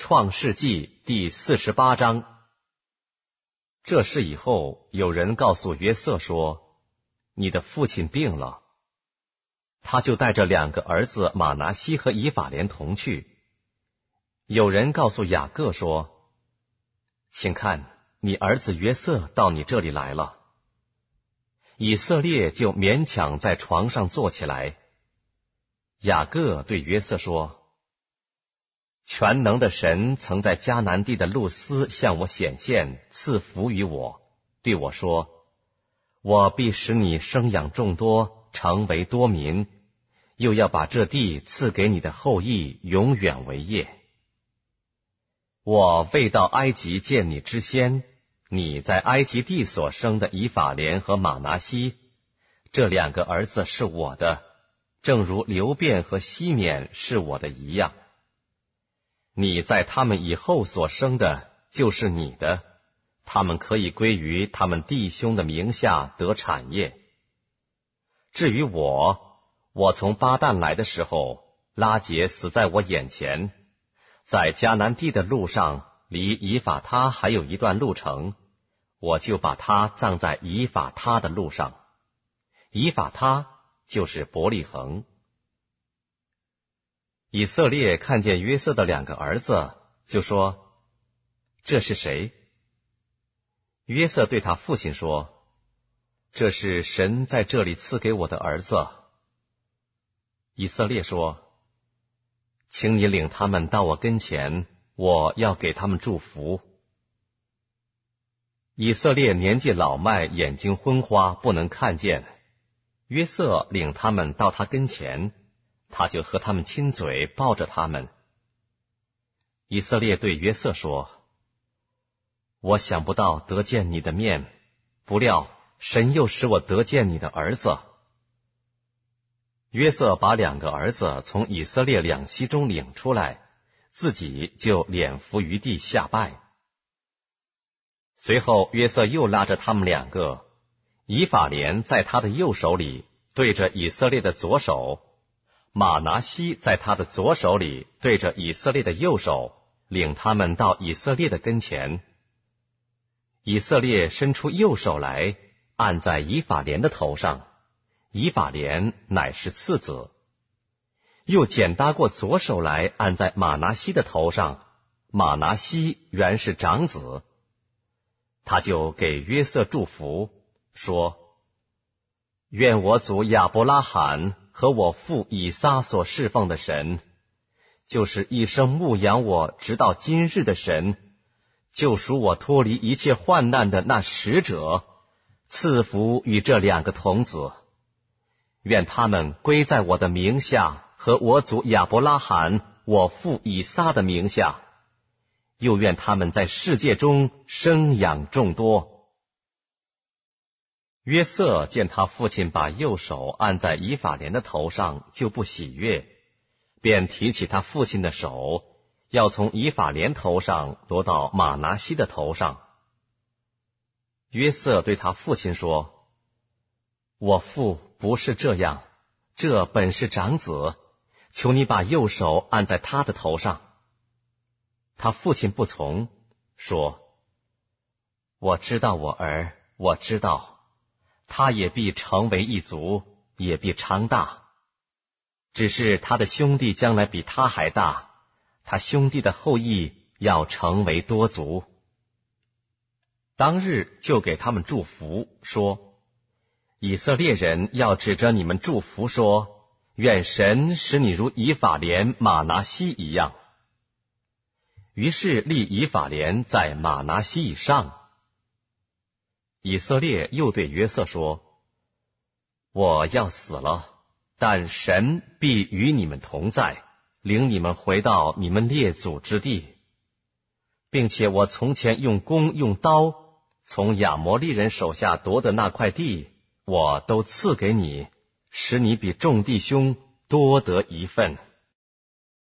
创世纪第48章。这事以后，有人告诉约瑟说，你的父亲病了。他就带着2个儿子马拿西和以法莲同去。有人告诉雅各说，请看，你儿子约瑟到你这里来了。以色列就勉强在床上坐起来。雅各对约瑟说，全能的神曾在迦南地的路斯向我显现，赐福于我，对我说，我必使你生养众多，成为多民，又要把这地赐给你的后裔，永远为业。我未到埃及见你之先，你在埃及地所生的以法莲和马拿西，这2个儿子是我的，正如流便和西缅是我的一样。你在他们以后所生的就是你的，他们可以归于他们弟兄的名下得产业。至于我从巴旦来的时候，拉结死在我眼前，在迦南地的路上，离以法他还有一段路程，我就把他葬在以法他的路上。以法他就是伯利恒。以色列看见约瑟的2个儿子，就说，这是谁？约瑟对他父亲说，这是神在这里赐给我的儿子。以色列说，请你领他们到我跟前，我要给他们祝福。以色列年纪老迈，眼睛昏花，不能看见。约瑟领他们到他跟前，他就和他们亲嘴，抱着他们。以色列对约瑟说，我想不到得见你的面，不料神又使我得见你的儿子。约瑟把2个儿子从以色列两栖中领出来，自己就脸伏于地下拜。随后约瑟又拉着他们2个，以法莲在他的右手里对着以色列的左手，马拿西在他的左手里对着以色列的右手，领他们到以色列的跟前。以色列伸出右手来，按在以法莲的头上，以法莲乃是次子；又简搭过左手来，按在马拿西的头上，马拿西原是长子。他就给约瑟祝福，说，愿我祖亚伯拉罕和我父以撒所侍奉的神，就是一生牧养我直到今日的神，救赎我脱离一切患难的那使者，赐福与这2个童子。愿他们归在我的名下和我祖亚伯拉罕、我父以撒的名下，又愿他们在世界中生养众多。约瑟见他父亲把右手按在以法莲的头上，就不喜悦，便提起他父亲的手，要从以法莲头上挪到马拿西的头上。约瑟对他父亲说，我父不是这样，这本是长子，求你把右手按在他的头上。他父亲不从，说，我知道我儿，我知道，他也必成为一族，也必昌大。只是他的兄弟将来比他还大，他兄弟的后裔要成为多族。当日就给他们祝福，说，以色列人要指着你们祝福说，愿神使你如以法莲、马拿西一样。于是立以法莲在马拿西以上。以色列又对约瑟说，我要死了，但神必与你们同在，领你们回到你们列祖之地，并且我从前用弓用刀从亚摩利人手下夺的那块地，我都赐给你，使你比众弟兄多得一份。